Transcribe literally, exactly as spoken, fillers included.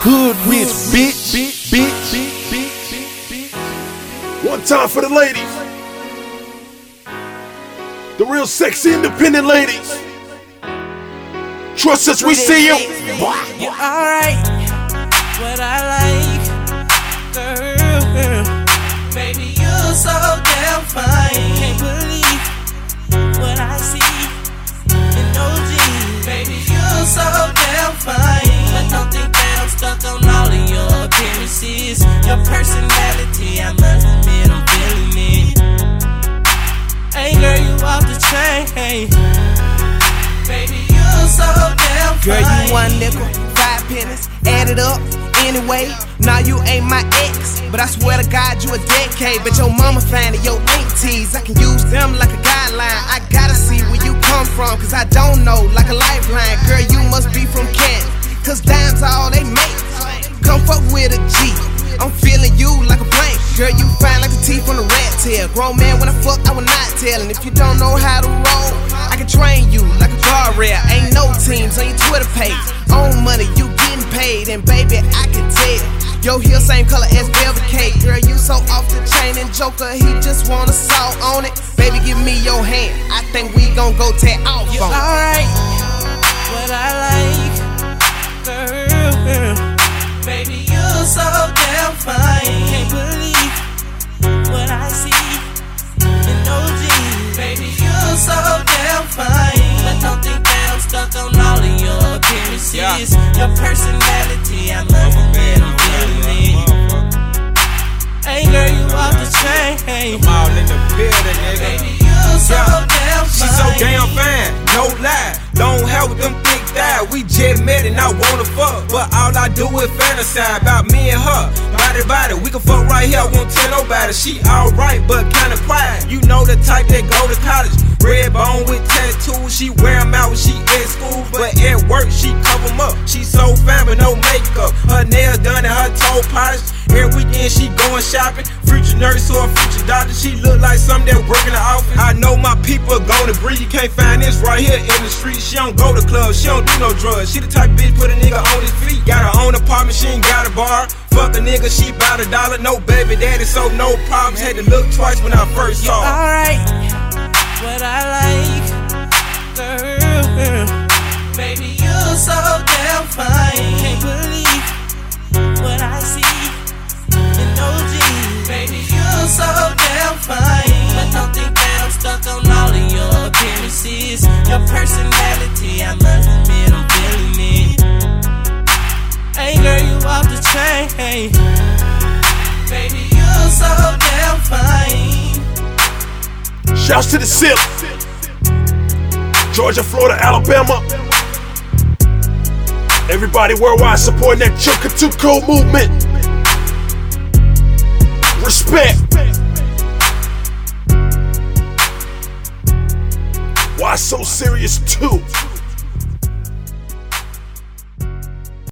Hood rich, bitch, bitch, bitch. One time for the ladies. The real sexy independent ladies. Trust us, we see you. You're alright, what I like, girl, girl. Baby, you're so damn fine. Can't believe what I see in those jeans. Baby, you're so damn fine. But don't think that I'm stuck on all of your appearances. Your personality, I must admit, I'm feeling it. Hey girl, you off the chain. Baby, you're so damn fine. Girl, you one nickel, five pennies, add it up. Anyway, now you ain't my ex, but I swear to God you a decade. But your mama finding your aunties, I can use them like a guideline. I gotta see where you come from, cause I don't know, like a lifeline. Girl, you must be from Kent, cause dimes are all they make. Come fuck with a G, I'm feeling you like a blank. Girl, you fine like the teeth on a rat tail. Grown man, when I fuck, I will not tell. And if you don't know how to roll, I can train you like a guardrail. Ain't no teams on your Twitter page. Own money, you getting paid, and baby, I can tell. Your heel same color as velvet cake. Girl, you so off the chain, and Joker, he just want assault on it. Baby, give me your hand, I think we gon' go tear off You're on it. alright, what I like, girl, girl. Baby, you're so damn fine. Can't believe what I see in those jeans. Baby, you're so damn fine. But don't think that I'm stuck on all of your appearances. Yeah. Your personality, I must admit, I'm feeling it. Hey girl, you off the chain. I'm all in the building, nigga. Baby, you're so Yeah. damn fine. She so damn fine, no lie. Don't have with them thick thighs. We just met and I wanna fuck, but all I do is fantasize about me and her. Body body, we can fuck right here. I won't tell nobody. She alright, but kinda quiet. You know the type that go to college. Red bone with tattoos. She wear 'em out when she at school, but at work she cover 'em up. She so fine but no makeup. Her nails done and her toe polished. Every weekend she going shopping. Future nurse or a future doctor. She look like something that work in the office. I know my people gon' agree. You can't find this right here in the street. She don't go to clubs, she don't do no drugs. She the type of bitch put a nigga on his feet. Got her own apartment, she ain't got a bar. Fuck a nigga, she bout a dollar. No baby daddy, so no problems. Had to look twice when I first saw her. Alright, what I like, girl, girl. Baby, you're so damn fine. Can't believe what I see in those jeans. Baby, you're so damn fine. But don't think that I'm stuck on all of your appearances. Your personality, I must admit, I'm feeling it. Hey girl, you off the chain. Baby, you're so damn fine. Shouts to the Sip. Georgia, Florida, Alabama. Everybody worldwide supporting that Chuka two Cold movement. Respect. Why so serious too?